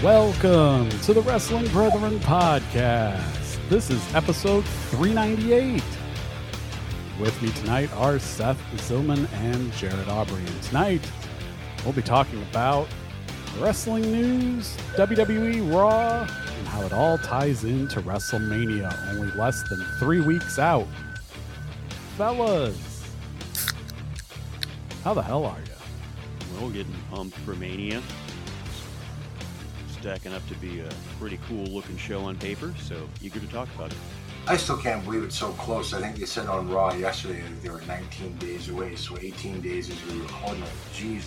Welcome to the Wrestling Brethren podcast. This is episode 398. With me tonight are Seth Zillman and Jared Aubrey. And tonight, we'll be talking about wrestling news, WWE Raw, and how it all ties into WrestleMania, only less than 3 weeks out. Fellas, how the hell are you? Well, getting pumped for Mania. Stacking up to be a pretty cool looking show on paper, so eager to talk about it. I still can't believe it's so close. I think they said on Raw yesterday that they were 19 days away, so 18 days as we were recording. Jeez,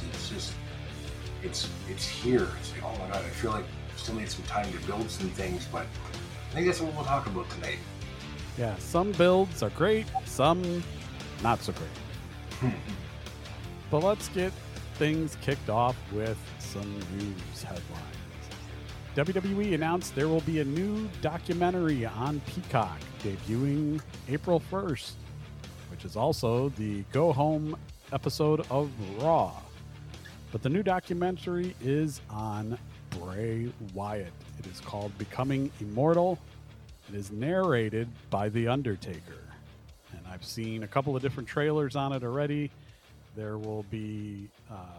it's here. It's like, oh my God, I feel like we still need some time to build some things, but I think that's what we'll talk about tonight. Yeah, some builds are great, some not so great. But let's get things kicked off with some news headlines. WWE announced there will be a new documentary on Peacock debuting April 1st, which is also the Go Home episode of Raw. But the new documentary is on Bray Wyatt. It is called Becoming Immortal. It is narrated by The Undertaker. And I've seen a couple of different trailers on it already. There will be,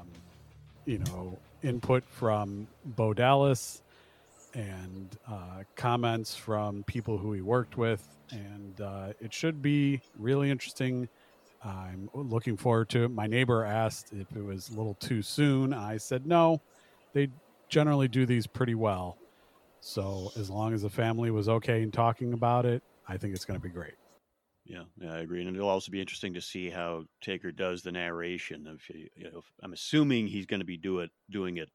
input from Bo Dallas and comments from people who he worked with. And it should be really interesting. I'm looking forward to it. My neighbor asked if it was a little too soon. I said, no, they generally do these pretty well. So as long as the family was okay in talking about it, I think it's going to be great. Yeah, I agree. And it'll also be interesting to see how Taker does the narration. I'm assuming he's going to be doing it,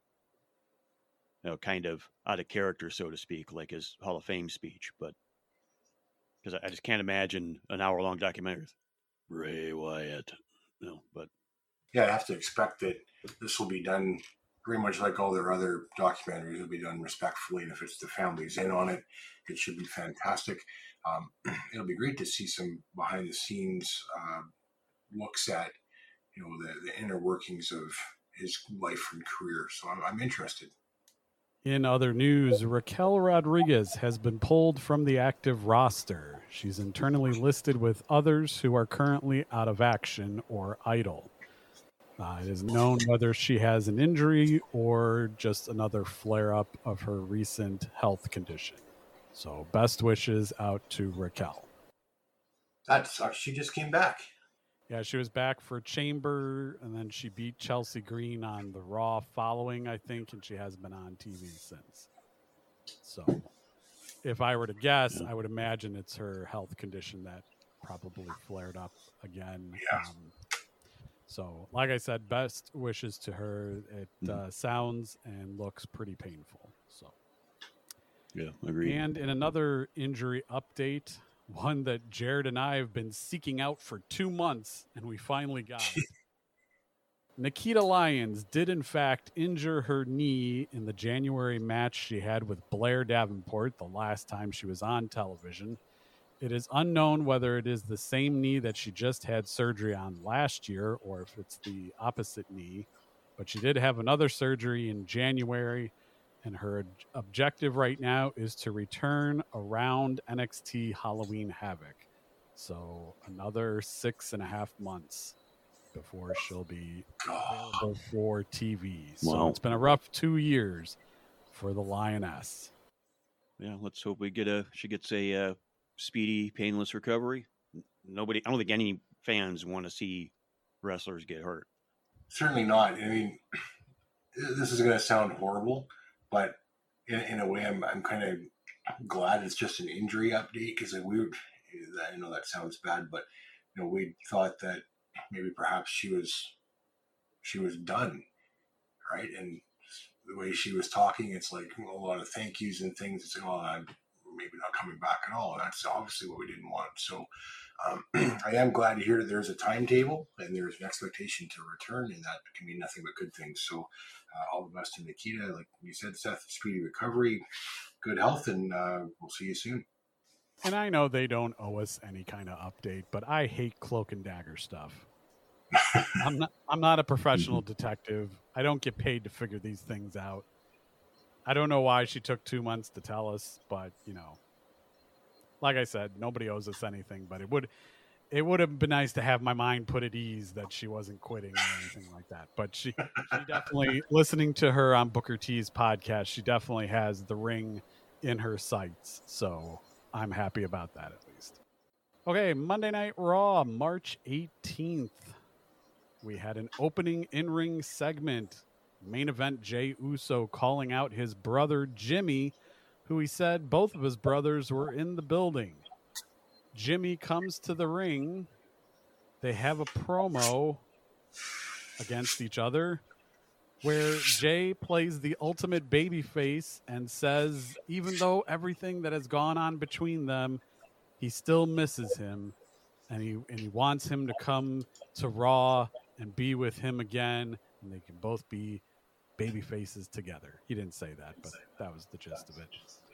kind of out of character, so to speak, like his Hall of Fame speech. But because I just can't imagine an hour-long documentary with Bray Wyatt. But Yeah, I have to expect that this will be done pretty much like all their other documentaries. Will be done respectfully, and if it's the family's in on it, it should be fantastic. It'll be great to see some behind-the-scenes looks at, the inner workings of his life and career. So I'm interested. In other news, Raquel Rodriguez has been pulled from the active roster. She's internally listed with others who are currently out of action or idle. It is known whether she has an injury or just another flare-up of her recent health condition. So best wishes out to Raquel. That sucks. She just came back. Yeah, she was back for Chamber, and then she beat Chelsea Green on the Raw following, I think, and she hasn't been on TV since. So if I were to guess, I would imagine it's her health condition that probably flared up again. Yeah. So like I said, best wishes to her. It sounds and looks pretty painful. So yeah, agreed. And in another injury update, one that Jared and I have been seeking out for 2 months, and we finally got it. Nikita Lyons did, in fact, injure her knee in the January match she had with Blair Davenport the last time she was on television. It is unknown whether it is the same knee that she just had surgery on last year or if it's the opposite knee, but she did have another surgery in January. And her objective right now is to return around NXT Halloween Havoc. So another 6.5 months before she'll be available for TV. So It's been a rough 2 years for the Lioness. Yeah, let's hope she gets a speedy, painless recovery. I don't think any fans want to see wrestlers get hurt. Certainly not. I mean, this is going to sound horrible, but in a way, I'm kind of glad it's just an injury update because I know that sounds bad, but we thought that maybe perhaps she was done, right? And the way she was talking, it's like a lot of thank yous and things. It's like, I'm maybe not coming back at all. And that's obviously what we didn't want. So I am glad to hear that there's a timetable and there's an expectation to return, and that can mean nothing but good things. So all the best to Nikita. Like you said, Seth, speedy recovery, good health, and we'll see you soon. And I know they don't owe us any kind of update, but I hate cloak and dagger stuff. I'm not a professional detective. I don't get paid to figure these things out. I don't know why she took 2 months to tell us, but like I said, nobody owes us anything. But it would have been nice to have my mind put at ease that she wasn't quitting or anything like that. But she definitely, listening to her on Booker T's podcast, she definitely has the ring in her sights. So I'm happy about that, at least. Okay, Monday Night Raw, March 18th. We had an opening in-ring segment. Main event, Jey Uso calling out his brother Jimmy, who he said both of his brothers were in the building. Jimmy comes to the ring. They have a promo against each other where Jey plays the ultimate babyface and says, even though everything that has gone on between them, he still misses him, and he wants him to come to Raw and be with him again, and they can both be baby faces together. He didn't say that, but that was the gist of it.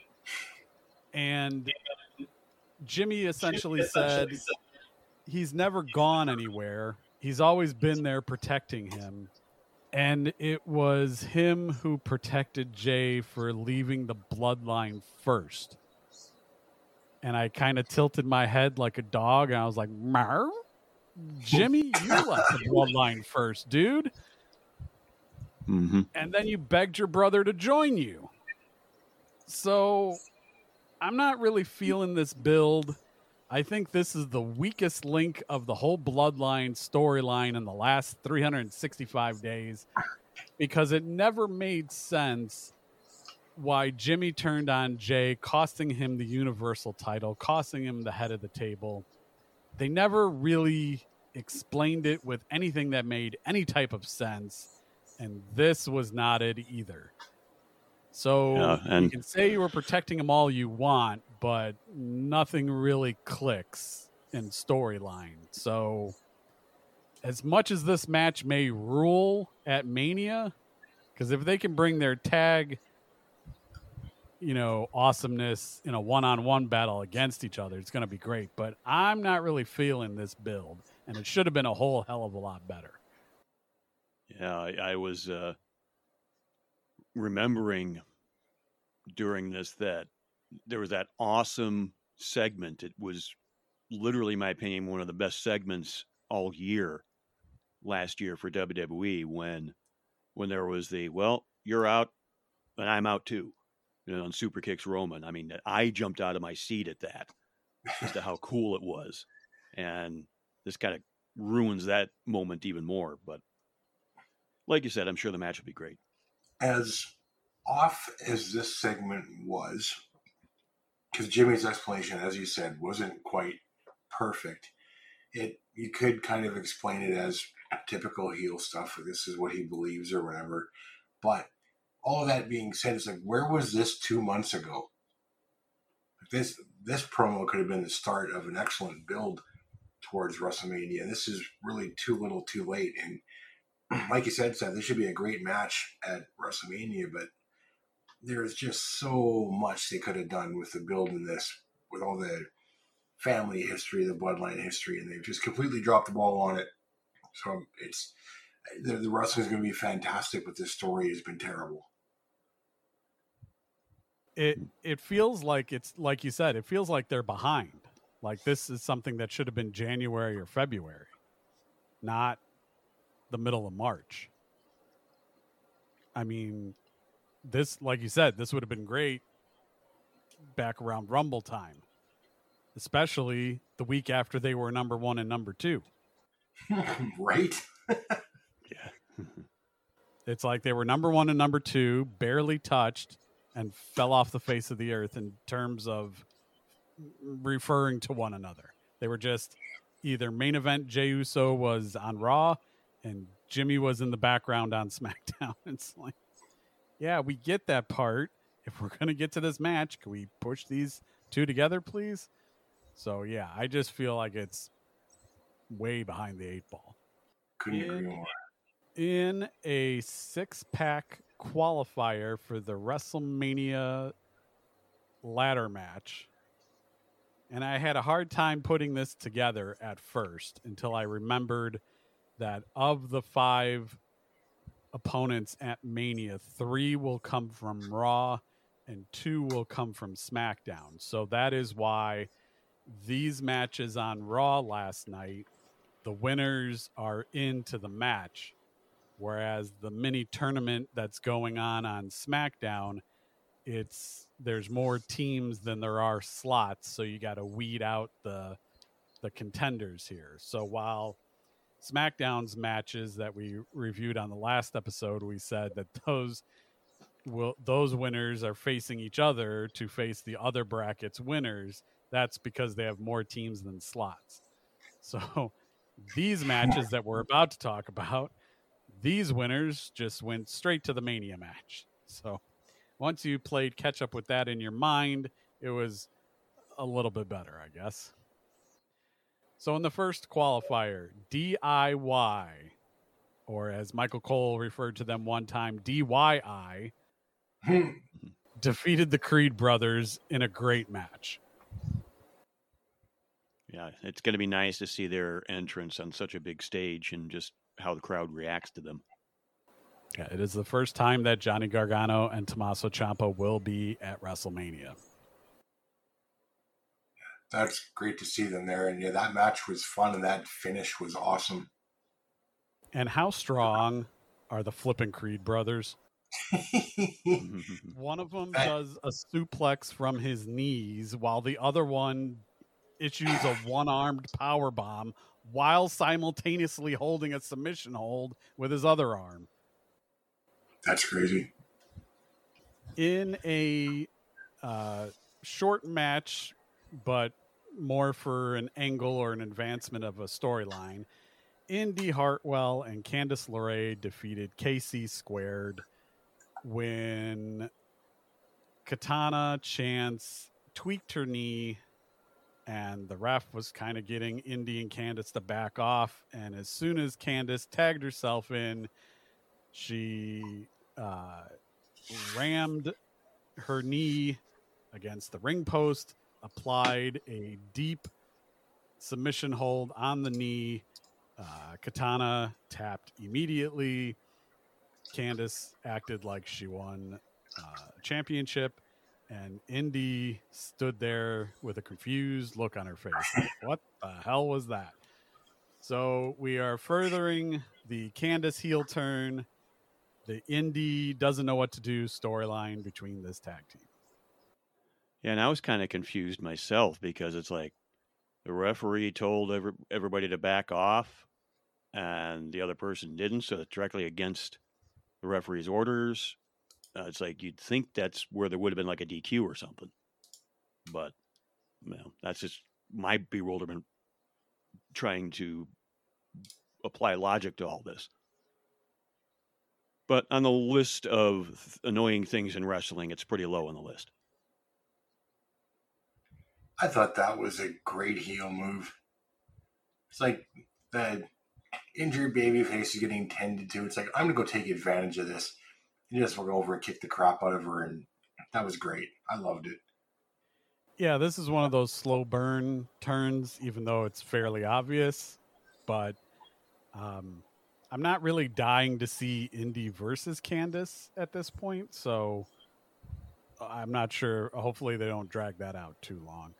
And Jimmy essentially said he's never gone anywhere. He's always been there protecting him. And it was him who protected Jey for leaving the bloodline first. And I kind of tilted my head like a dog, and I was like, Marv? Jimmy, you left the bloodline first, dude. Mm-hmm. And then you begged your brother to join you. So I'm not really feeling this build. I think this is the weakest link of the whole bloodline storyline in the last 365 days, because it never made sense why Jimmy turned on Jey, costing him the Universal title, costing him the head of the table. They never really explained it with anything that made any type of sense, and this was not it either. So you can say you were protecting them all you want, but nothing really clicks in storyline. So as much as this match may rule at Mania, because if they can bring their tag awesomeness in a one-on-one battle against each other, it's going to be great. But I'm not really feeling this build, and it should have been a whole hell of a lot better. Yeah, I was remembering during this that there was that awesome segment. It was literally, in my opinion, one of the best segments all year last year for WWE when there was the, well, you're out and I'm out too. On Super Kicks Roman. I mean, I jumped out of my seat at that as to how cool it was. And this kind of ruins that moment even more. But like you said, I'm sure the match will be great. As off as this segment was, because Jimmy's explanation, as you said, wasn't quite perfect, you could kind of explain it as typical heel stuff. This is what he believes or whatever. But all of that being said, it's like, where was this 2 months ago? This promo could have been the start of an excellent build towards WrestleMania. This is really too little, too late. And like you said, Seth, this should be a great match at WrestleMania, but there's just so much they could have done with the build in this, with all the family history, the bloodline history, and they've just completely dropped the ball on it. So it's the wrestling is going to be fantastic, but this story has been terrible. It feels like, it's like you said, it feels like they're behind. Like this is something that should have been January or February, not the middle of March. I mean, this, like you said, this would have been great back around Rumble time, especially the week after they were number 1 and number 2. Right? Yeah. It's like they were number 1 and number 2, barely touched, and fell off the face of the earth in terms of referring to one another. They were just either main event Jey Uso was on Raw and Jimmy was in the background on SmackDown. It's like, yeah, we get that part. If we're going to get to this match, can we push these two together, please? So, yeah, I just feel like it's way behind the 8 ball. Couldn't agree more. In a 6-pack qualifier for the WrestleMania ladder match, and I had a hard time putting this together at first until I remembered that of the 5 opponents at Mania. 3 will come from Raw and 2 will come from SmackDown. So that is why these matches on Raw last night, the winners are into the match, whereas the mini tournament that's going on SmackDown, there's more teams than there are slots, so you got to weed out the contenders here. So while SmackDown's matches that we reviewed on the last episode, we said that those winners are facing each other to face the other bracket's winners. That's because they have more teams than slots. So these matches that we're about to talk about, these winners just went straight to the Mania match. So once you played catch up with that in your mind, it was a little bit better, I guess. So in the first qualifier, DIY, or as Michael Cole referred to them one time, DYI, defeated the Creed brothers in a great match. Yeah, it's going to be nice to see their entrance on such a big stage and just how the crowd reacts to them. Yeah, it is the first time that Johnny Gargano and Tommaso Ciampa will be at WrestleMania. That's great to see them there. And yeah, that match was fun and that finish was awesome. And how strong are the flipping Creed brothers? One of them does a suplex from his knees while the other one issues a one-armed power bomb while simultaneously holding a submission hold with his other arm. That's crazy. In a short match, but more for an angle or an advancement of a storyline, Indy Hartwell and Candice LeRae defeated KC Squared when Katana Chance tweaked her knee and the ref was kind of getting Indy and Candice to back off. And as soon as Candice tagged herself in, she rammed her knee against the ring post, applied a deep submission hold on the knee. Katana tapped immediately. Candice acted like she won a championship, and Indy stood there with a confused look on her face. Like, what the hell was that? So we are furthering the Candice heel turn, the Indy doesn't know what to do storyline between this tag team. Yeah, and I was kind of confused myself because it's like the referee told everybody to back off and the other person didn't, so it's directly against the referee's orders. It's like you'd think that's where there would have been like a DQ or something. But, well, that's just my bewilderment trying to apply logic to all this. But on the list of annoying things in wrestling, it's pretty low on the list. I thought that was a great heel move. It's like the injured babyface is getting tended to. It's like, I'm going to go take advantage of this. He just went over and kicked the crap out of her, and that was great. I loved it. Yeah, this is one of those slow burn turns, even though it's fairly obvious. But I'm not really dying to see Indy versus Candice at this point, so I'm not sure. Hopefully they don't drag that out too long.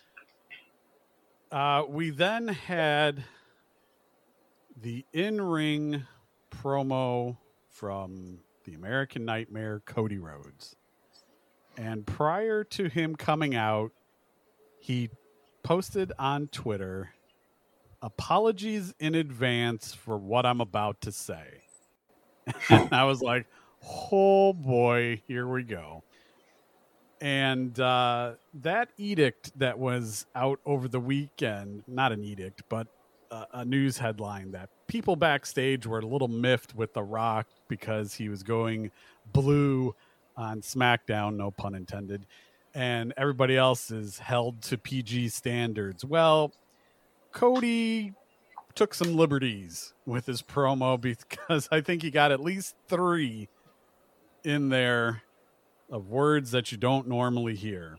We then had the in-ring promo from the American Nightmare, Cody Rhodes. And prior to him coming out, he posted on Twitter, "Apologies in advance for what I'm about to say." And I was like, oh boy, here we go. And that edict that was out over the weekend, not an edict, but a news headline that people backstage were a little miffed with The Rock because he was going blue on SmackDown, no pun intended, and everybody else is held to PG standards. Well, Cody took some liberties with his promo because I think he got at least 3 in there of words that you don't normally hear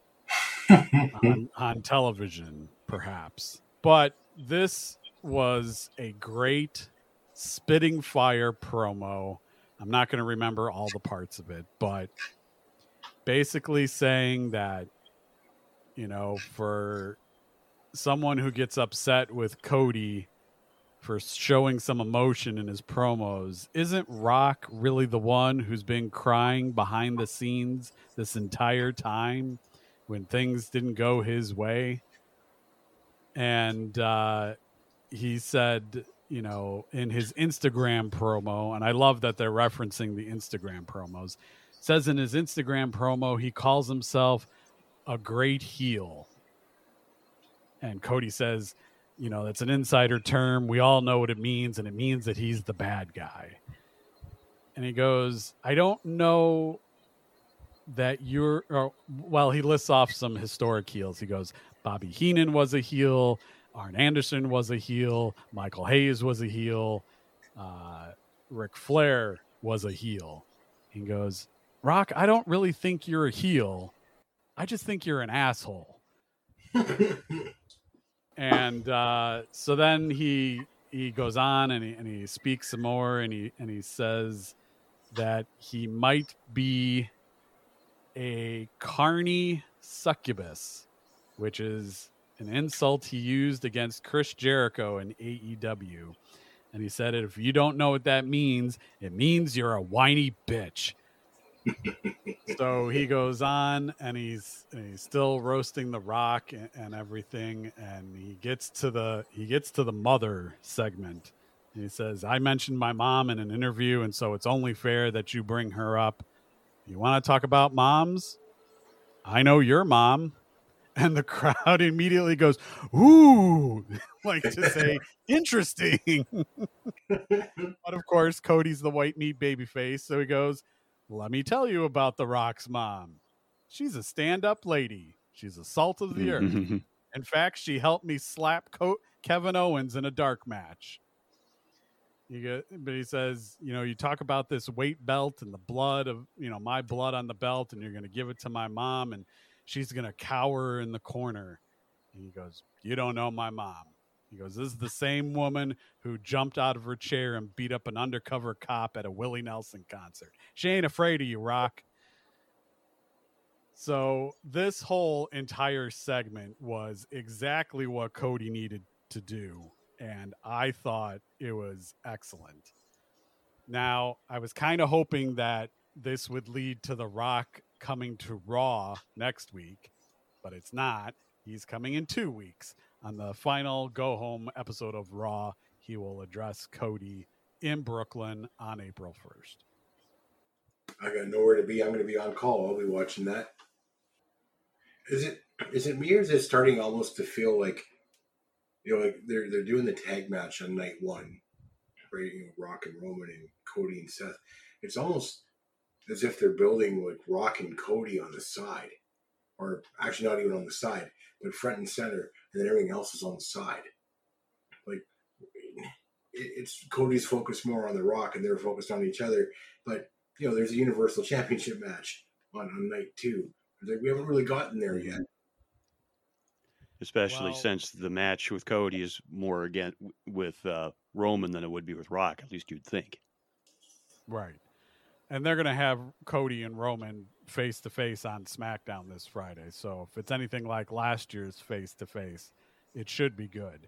on television, perhaps. But this was a great spitting fire promo. I'm not going to remember all the parts of it, but basically saying that, you know, for someone who gets upset with Cody for showing some emotion in his promos, isn't Rock really the one who's been crying behind the scenes this entire time when things didn't go his way? And he said, you know, in his Instagram promo, and I love that they're referencing the Instagram promos, says in his Instagram promo, he calls himself a great heel. And Cody says, you know, that's an insider term. We all know what it means, and it means that he's the bad guy. And he goes, I don't know that you're, or, well, he lists off some historic heels. He goes, Bobby Heenan was a heel. Arn Anderson was a heel. Michael Hayes was a heel. Ric Flair was a heel. He goes, Rock, I don't really think you're a heel. I just think you're an asshole. And so then he goes on and he speaks some more, and he says that he might be a carny succubus, which is an insult he used against Chris Jericho in AEW. And he said, if you don't know what that means, it means you're a whiny bitch. So he goes on and he's still roasting The Rock and everything, and he gets to the mother segment. And he says, I mentioned my mom in an interview, and so it's only fair that you bring her up. You want to talk about moms? I know your mom. And the crowd immediately goes, ooh, like to say, interesting. But of course, Cody's the white meat babyface, so he goes, let me tell you about The Rock's mom. She's a stand-up lady. She's a salt of the earth. In fact, she helped me slap Kevin Owens in a dark match. But he says, you know, you talk about this weight belt and the blood of, you know, my blood on the belt, and you're going to give it to my mom, and she's going to cower in the corner. And he goes, you don't know my mom. He goes, this is the same woman who jumped out of her chair and beat up an undercover cop at a Willie Nelson concert. She ain't afraid of you, Rock. So this whole entire segment was exactly what Cody needed to do, and I thought it was excellent. Now, I was kind of hoping that this would lead to The Rock coming to Raw next week, but it's not. He's coming in 2 weeks. On the final go-home episode of Raw, he will address Cody in Brooklyn on April 1st. I got nowhere to be. I'm going to be on call. I'll be watching that. Is it me, or is it starting almost to feel like, you know, like they're doing the tag match on night one, right? You know, Rock and Roman and Cody and Seth. It's almost as if they're building like Rock and Cody on the side, or actually not even on the side, but front and center, and then everything else is on the side. Like, it's Cody's focused more on The Rock, and they're focused on each other. But, you know, there's a Universal Championship match on night two. Like, we haven't really gotten there yet. Especially since the match with Cody is more again with Roman than it would be with Rock, at least you'd think. Right. And they're going to have Cody and Roman face-to-face on SmackDown this Friday. So if it's anything like last year's face-to-face, it should be good.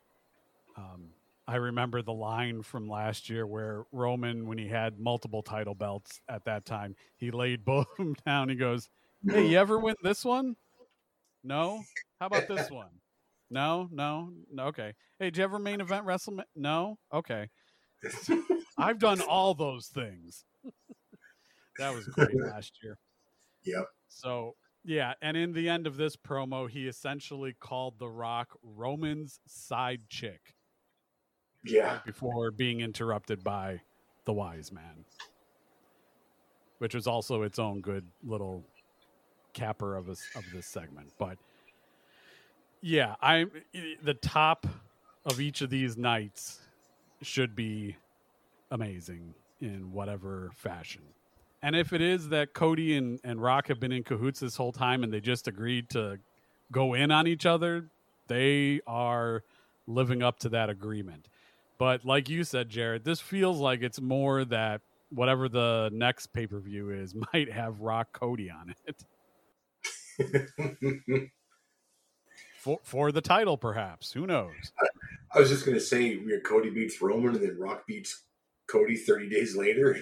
I remember the line from last year where Roman, when he had multiple title belts at that time, he laid both of them down. He goes, hey, you ever win this one? No? How about this one? No. Okay. Hey, did you ever main event WrestleMania? No? Okay. I've done all those things. That was great last year. Yep. So, yeah. And in the end of this promo, he essentially called The Rock Roman's side chick. Yeah. Right before being interrupted by the Wise Man, which was also its own good little capper of this segment. But yeah, the top of each of these nights should be amazing in whatever fashion. And if it is that Cody and Rock have been in cahoots this whole time and they just agreed to go in on each other, they are living up to that agreement. But like you said, Jared, this feels like it's more that whatever the next pay-per-view is might have Rock Cody on it. For the title, perhaps. Who knows? I was just going to say, Cody beats Roman and then Rock beats Cody 30 days later.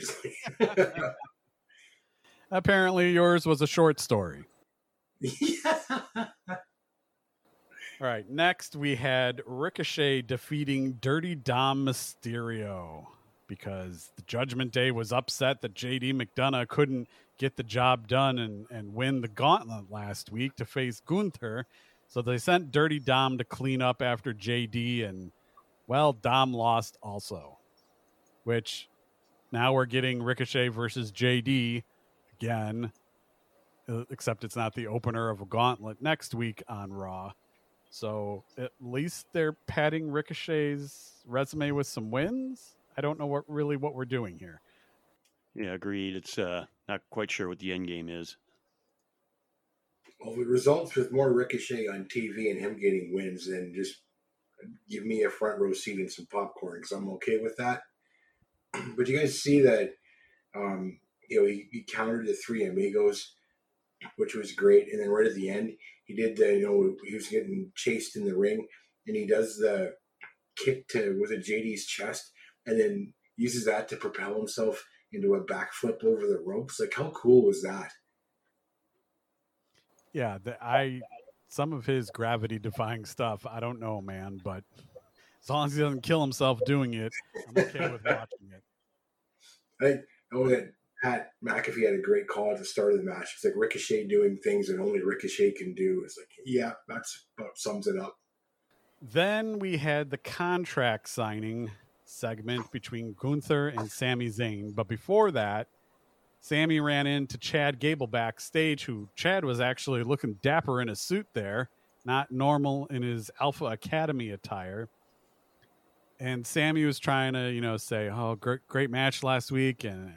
Apparently yours was a short story. Yeah. All right, next we had Ricochet defeating Dirty Dom Mysterio because the Judgment Day was upset that JD McDonough couldn't get the job done and win the gauntlet last week to face Gunther. So they sent Dirty Dom to clean up after JD, and, well, Dom lost also, which now we're getting Ricochet versus JD again, except it's not the opener of a gauntlet next week on Raw. So at least they're padding Ricochet's resume with some wins. I don't know what we're doing here. Yeah, agreed. It's not quite sure what the end game is. Well, the results with more Ricochet on TV and him getting wins, then just give me a front row seat and some popcorn because I'm okay with that. But you guys see that, he countered the Three Amigos, which was great. And then right at the end, he did he was getting chased in the ring, and he does the kick to, was it JD's chest, and then uses that to propel himself into a backflip over the ropes. Like, how cool was that? Yeah, some of his gravity-defying stuff, I don't know, man, but as long as he doesn't kill himself doing it, I'm okay with watching it. I know that Pat McAfee had a great call at the start of the match. It's like Ricochet doing things that only Ricochet can do. It's like, yeah, that's about sums it up. Then we had the contract signing segment between Gunther and Sami Zayn. But before that, Sami ran into Chad Gable backstage, who Chad was actually looking dapper in a suit there, not normal in his Alpha Academy attire. And Sami was trying to, say, oh, great match last week. And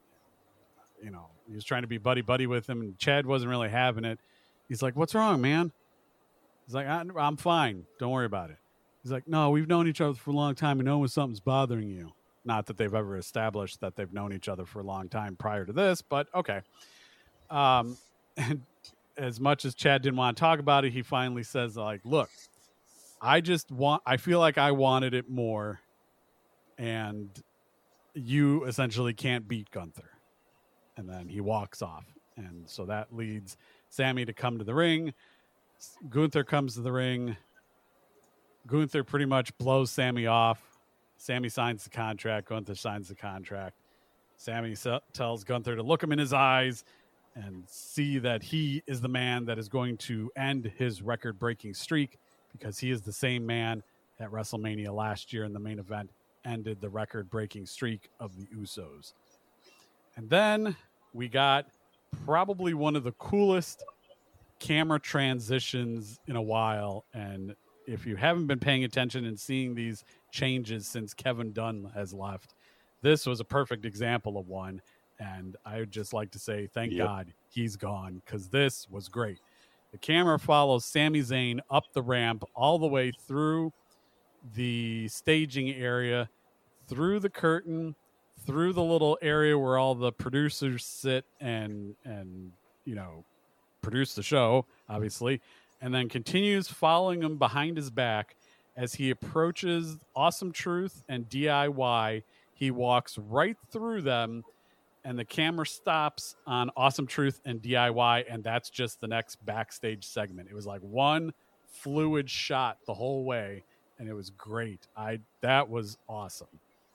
he was trying to be buddy with him. And Chad wasn't really having it. He's like, what's wrong, man? He's like, I'm fine. Don't worry about it. He's like, no, we've known each other for a long time. We know when something's bothering you. Not that they've ever established that they've known each other for a long time prior to this, but okay. And as much as Chad didn't want to talk about it, he finally says, like, look, I feel like I wanted it more, and you essentially can't beat Gunther. And then he walks off. And so that leads Sami to come to the ring. Gunther comes to the ring. Gunther pretty much blows Sami off. Sami signs the contract. Gunther signs the contract. Sami tells Gunther to look him in his eyes and see that he is the man that is going to end his record-breaking streak, because he is the same man at WrestleMania last year in the main event ended the record-breaking streak of the Usos. And then we got probably one of the coolest camera transitions in a while. And if you haven't been paying attention and seeing these changes since Kevin Dunn has left, this was a perfect example of one. And I would just like to say, thank God he's gone, because this was great. The camera follows Sami Zayn up the ramp all the way through the staging area, through the curtain, through the little area where all the producers sit and produce the show, obviously, and then continues following him behind his back as he approaches Awesome Truth and DIY. He walks right through them, and the camera stops on Awesome Truth and DIY, and that's just the next backstage segment. It was like one fluid shot the whole way, and it was great. That was awesome.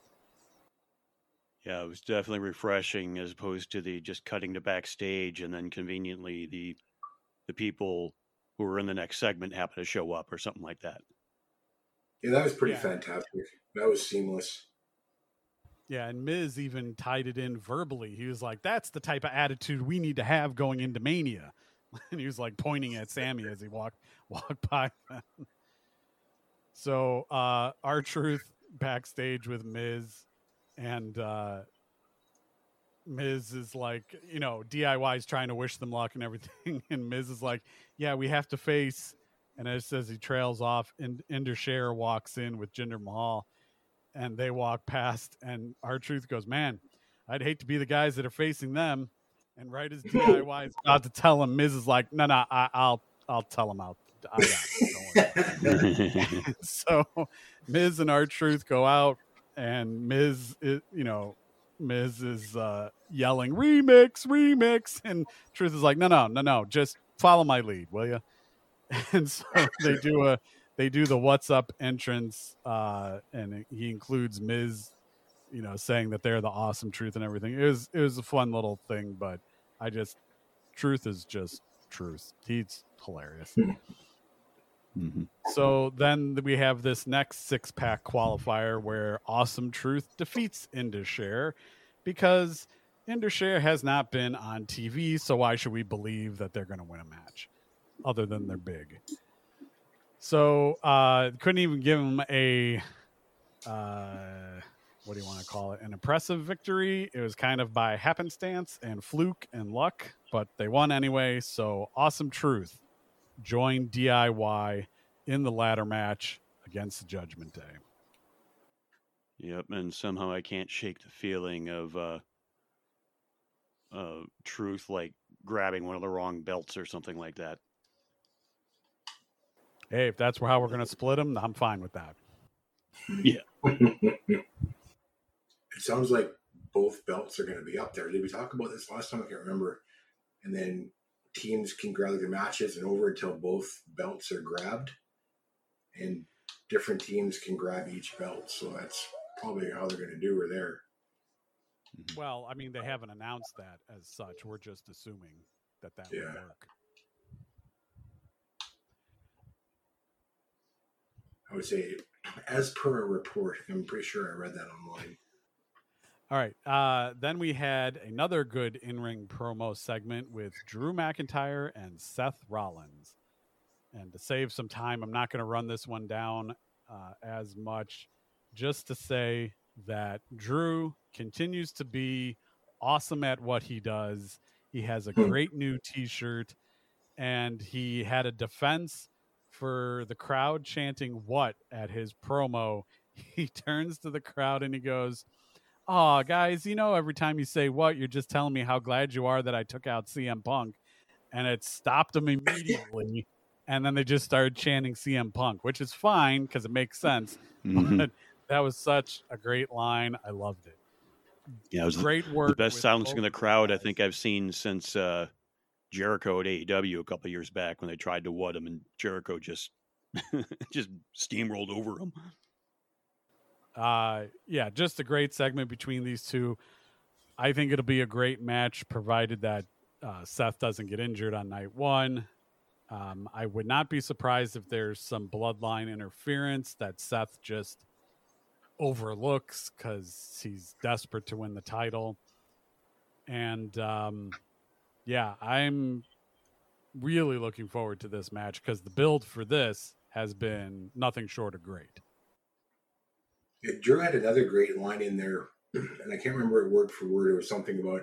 Yeah, it was definitely refreshing as opposed to the just cutting to backstage and then conveniently the people who were in the next segment happen to show up or something like that. Yeah, that was pretty fantastic. That was seamless. Yeah, and Miz even tied it in verbally. He was like, that's the type of attitude we need to have going into Mania. And he was like pointing at Sami as he walked by them. So R-Truth backstage with Miz, and Miz is like, DIY is trying to wish them luck and everything. And Miz is like, yeah, we have to face. And as he trails off, and Ender Sher walks in with Jinder Mahal. and they walk past, and R-Truth goes, "Man, I'd hate to be the guys that are facing them." And right as DIY is about to tell him, Miz is like, "No, I'll tell him out. I got it. Don't worry." So Miz and R-Truth go out, and Miz is yelling remix, and Truth is like, no, just follow my lead, will you? And so they do the what's up entrance, and he includes Miz, saying that they're the awesome Truth and everything. It was a fun little thing, but Truth is just Truth. He's hilarious. Mm-hmm. So then we have this next 6-pack qualifier where Awesome Truth defeats Indus because Indus has not been on TV, so why should we believe that they're going to win a match other than they're big? So couldn't even give him a what do you want to call it? An impressive victory. It was kind of by happenstance and fluke and luck, but they won anyway. So Awesome Truth joined DIY in the ladder match against the Judgment Day. Yep, and somehow I can't shake the feeling of Truth like grabbing one of the wrong belts or something like that. Hey, if that's how we're going to split them, I'm fine with that. Yeah. It sounds like both belts are going to be up there. Did we talk about this last time? I can't remember. And then teams can grab the matches and over until both belts are grabbed. And different teams can grab each belt. So that's probably how they're going to do it there. Well, I mean, they haven't announced that as such. We're just assuming that would work. I would say, as per a report, I'm pretty sure I read that online. All right. Then we had another good in-ring promo segment with Drew McIntyre and Seth Rollins. And to save some time, I'm not going to run this one down as much, just to say that Drew continues to be awesome at what he does. He has a great new T-shirt, and he had a defense for the crowd chanting "what" at his promo. He turns to the crowd and he goes, "Oh, guys, every time you say what, you're just telling me how glad you are that I took out CM Punk." And it stopped him immediately. And then they just started chanting CM Punk, which is fine because it makes sense. Mm-hmm. But that was such a great line. I loved it. Yeah, it was great work. The best silencing in the crowd I think I've seen since Jericho at AEW a couple of years back when they tried to what him and Jericho just steamrolled over him. Yeah, just a great segment between these two. I think it'll be a great match provided that Seth doesn't get injured on night one. I would not be surprised if there's some bloodline interference that Seth just overlooks because he's desperate to win the title. And yeah, I'm really looking forward to this match because the build for this has been nothing short of great. Yeah, Drew had another great line in there, and I can't remember it word for word. It was something about,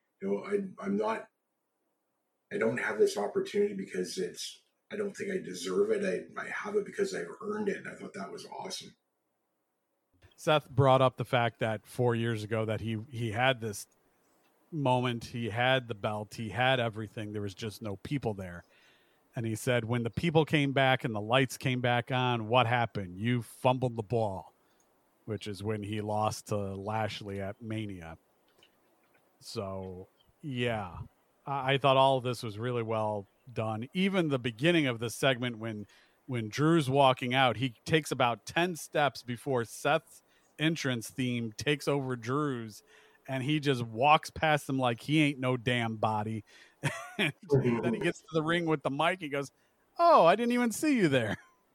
I don't have this opportunity because I don't think I deserve it. I have it because I've earned it. And I thought that was awesome. Seth brought up the fact that 4 years ago that he had this moment, he had the belt, he had everything. There was just no people there. And he said, when the people came back and the lights came back on, what happened? You fumbled the ball, which is when he lost to Lashley at Mania. So, yeah. I thought all of this was really well done. Even the beginning of the segment when Drew's walking out, he takes about 10 steps before Seth's entrance theme takes over Drew's, and he just walks past him like he ain't no damn body. And then he gets to the ring with the mic. He goes, "Oh, I didn't even see you there."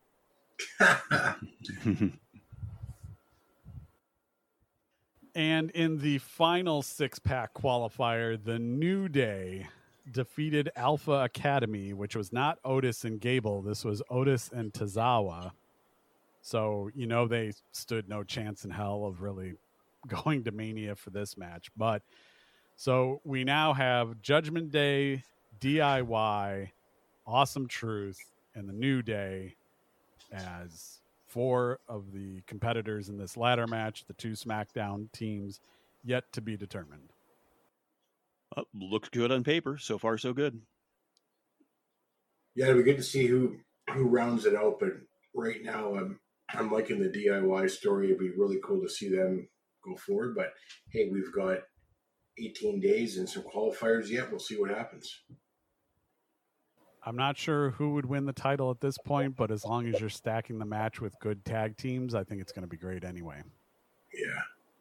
And in the final 6-pack qualifier, the New Day defeated Alpha Academy, which was not Otis and Gable. This was Otis and Tozawa. So, they stood no chance in hell of really going to Mania for this match. But so we now have Judgment Day, DIY, Awesome Truth, and the New Day as 4 of the competitors in this ladder match, the 2 SmackDown teams, yet to be determined. Looks good on paper. So far, so good. Yeah, it'd be good to see who rounds it out. But right now, I'm liking the DIY story. It'd be really cool to see them go forward. But hey, we've got 18 days and some qualifiers yet. We'll see what happens. I'm not sure who would win the title at this point, but as long as you're stacking the match with good tag teams, I think it's going to be great anyway. Yeah.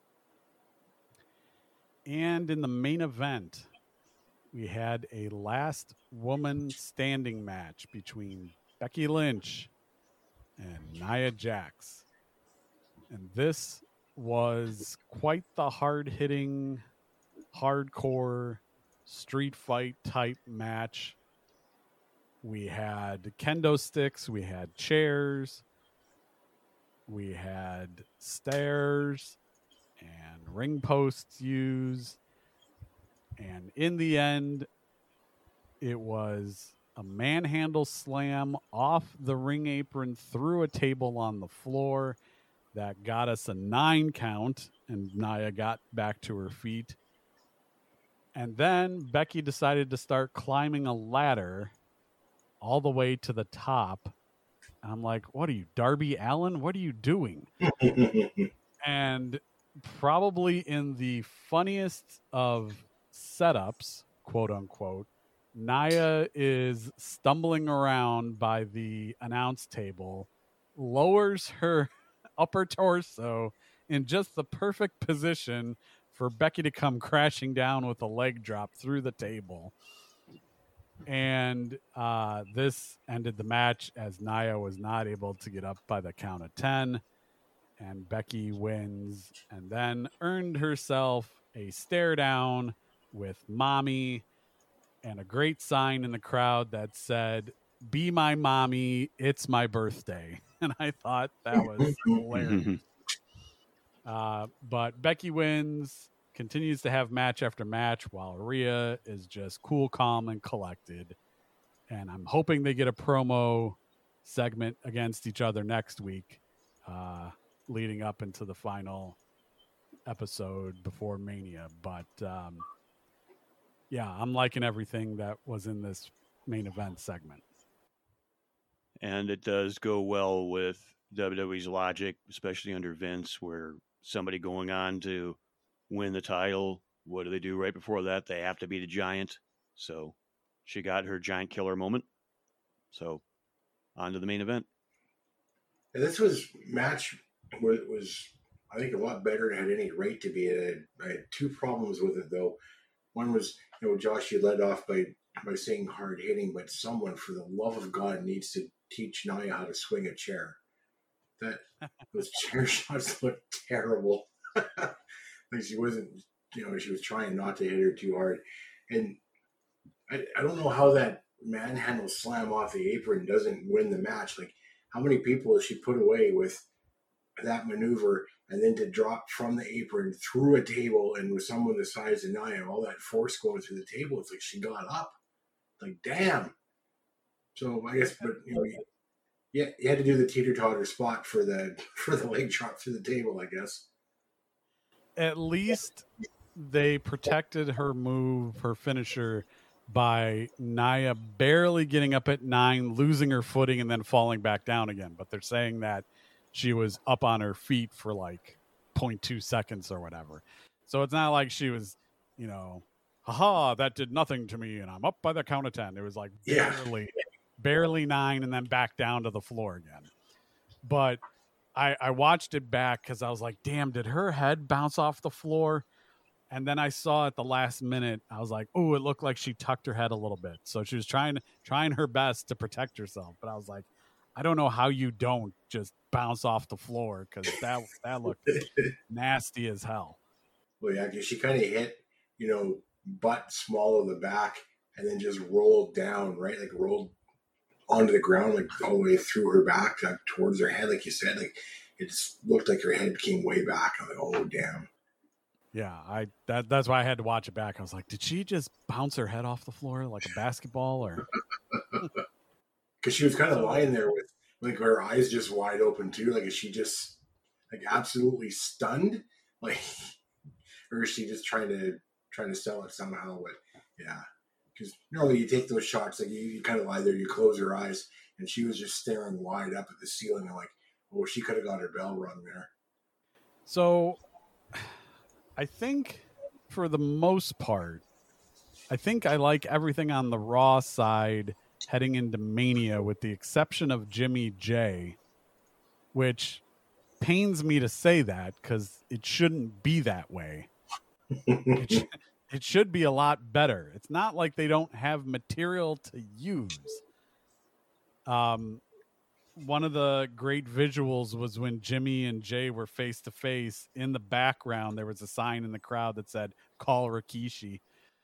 And in the main event, we had a last woman standing match between Becky Lynch and Nia Jax. And this was quite the hard-hitting, hardcore street fight type match. We had kendo sticks, we had chairs, we had stairs and ring posts used. And in the end, it was a manhandle slam off the ring apron through a table on the floor that got us a 9 count, and Nia got back to her feet. And then Becky decided to start climbing a ladder all the way to the top. And I'm like, what are you, Darby Allin? What are you doing? And probably in the funniest of setups, quote unquote, Nia is stumbling around by the announce table, lowers her upper torso in just the perfect position for Becky to come crashing down with a leg drop through the table. And this ended the match as Nia was not able to get up by the count of 10. And Becky wins and then earned herself a stare down with Mommy and a great sign in the crowd that said, "Be my mommy, it's my birthday." And I thought that was hilarious. But Becky wins, continues to have match after match while Rhea is just cool, calm, and collected. And I'm hoping they get a promo segment against each other next week, leading up into the final episode before Mania. But yeah, I'm liking everything that was in this main event segment. And it does go well with WWE's logic, especially under Vince, where somebody going on to win the title, what do they do right before that? They have to beat a giant. So she got her giant killer moment. So on to the main event. And this was match was I think a lot better than it had any right to be. I had 2 problems with it though. One was, Josh, you led off by saying hard hitting, but someone, for the love of God, needs to teach Nia how to swing a chair. Those chair shots looked terrible. Like she wasn't, she was trying not to hit her too hard. And I don't know how that manhandle slam off the apron doesn't win the match. Like, how many people has she put away with that maneuver, and then to drop from the apron through a table and with someone the size of Nia, all that force going through the table, it's like she got up. Like, damn. So I guess, but you had to do the teeter-totter spot for the leg drop through the table, I guess. At least they protected her move, her finisher, by Nia barely getting up at 9, losing her footing, and then falling back down again. But they're saying that she was up on her feet for like 0.2 seconds or whatever. So it's not like she was, haha, that did nothing to me and I'm up by the count of 10. It was like barely 9 and then back down to the floor again. But I watched it back because I was like, damn, did her head bounce off the floor? And then I saw at the last minute, I was like, oh, it looked like she tucked her head a little bit. So she was trying her best to protect herself. But I was like, I don't know how you don't just bounce off the floor, because that looked nasty as hell. Well, yeah, because she kind of hit, butt small of the back and then just rolled down, right? Like rolled onto the ground, like all the way through her back, like towards her head, like you said. Like it just looked like her head came way back. I'm like, oh, damn. Yeah, that's why I had to watch it back. I was like, did she just bounce her head off the floor like a basketball, or? Because she was kind of lying there like her eyes just wide open too. Like, is she just like absolutely stunned? Like, or is she just trying to sell it somehow? But yeah, because normally you take those shots, like you kind of lie there, you close your eyes, and she was just staring wide up at the ceiling. And like, oh, she could have got her bell rung there. So, I think for the most part, I think I like everything on the Raw side heading into Mania, with the exception of Jimmy J, which pains me to say that because it shouldn't be that way. It should be a lot better. It's not like they don't have material to use. One of the great visuals was when Jimmy and Jay were face to face. In the background, there was a sign in the crowd that said, "Call Rikishi."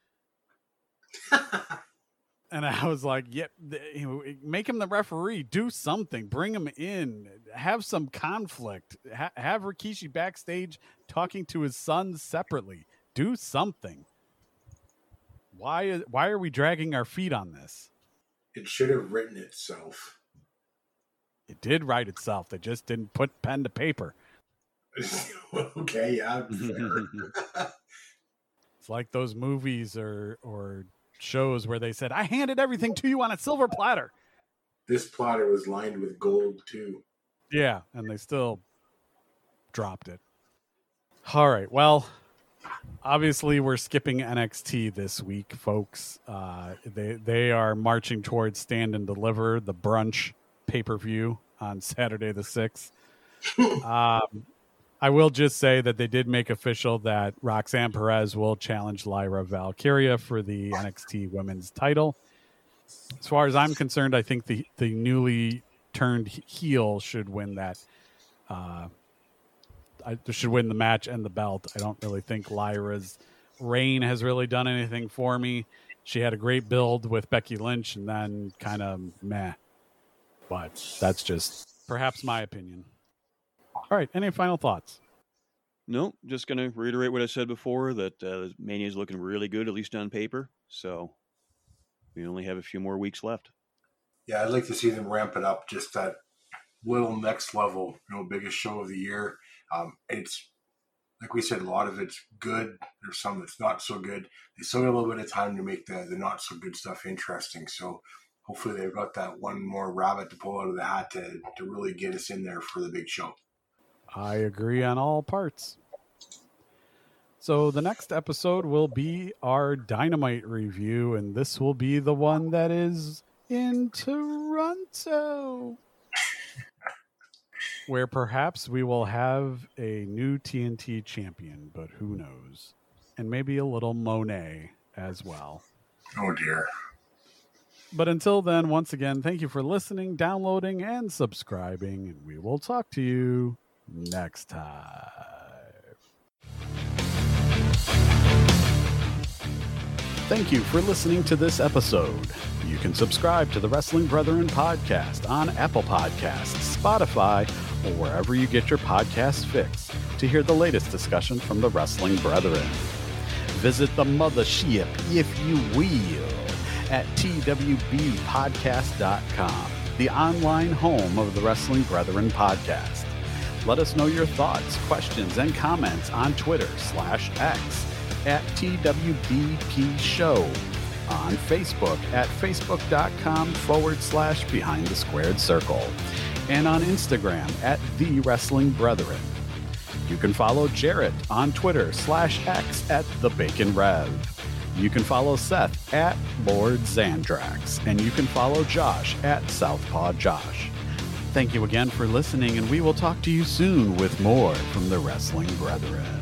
And I was like, "Yep, make him the referee. Do something. Bring him in. Have some conflict. Have Rikishi backstage talking to his sons separately. Do something." Why are we dragging our feet on this? It should have written itself. It did write itself. They just didn't put pen to paper. Okay, yeah, fair. It's like those movies or shows where they said, "I handed everything to you on a silver platter." This platter was lined with gold too. Yeah, and they still dropped it. All right, well, obviously we're skipping NXT this week, folks. They are marching towards Stand and Deliver, the brunch pay-per-view on Saturday the 6th. I will just say that they did make official that Roxanne Perez will challenge Lyra Valkyria for the NXT women's title. As far as I'm concerned, I think the newly turned heel should win that. Should win the match and the belt. I don't really think Lyra's reign has really done anything for me. She had a great build with Becky Lynch and then kind of meh. But that's just perhaps my opinion. All right. Any final thoughts? No, just going to reiterate what I said before, that Mania is looking really good, at least on paper. So we only have a few more weeks left. Yeah, I'd like to see them ramp it up just that little next level, biggest show of the year. It's, like we said, a lot of it's good. There's some that's not so good. They still got a little bit of time to make the not so good stuff interesting. So hopefully they've got that one more rabbit to pull out of the hat to really get us in there for the big show. I agree on all parts. So the next episode will be our Dynamite review, and this will be the one that is in Toronto, where perhaps we will have a new TNT champion, but who knows? And maybe a little Monet as well. Oh, dear. But until then, once again, thank you for listening, downloading, and subscribing, and we will talk to you next time. Thank you for listening to this episode. You can subscribe to the Wrestling Brethren podcast on Apple Podcasts, Spotify, or wherever you get your podcast fix to hear the latest discussion from the Wrestling Brethren. Visit the mothership, if you will, at twbpodcast.com, the online home of the Wrestling Brethren podcast. Let us know your thoughts, questions, and comments on Twitter /X at TWBP Show, on Facebook at facebook.com/Behind the Squared Circle, and on Instagram at The Wrestling Brethren. You can follow Jarrett on Twitter /X at The Bacon Rev. You can follow Seth at Lord Zandrax, and you can follow Josh at Southpaw Josh. Thank you again for listening, and we will talk to you soon with more from the Wrestling Brethren.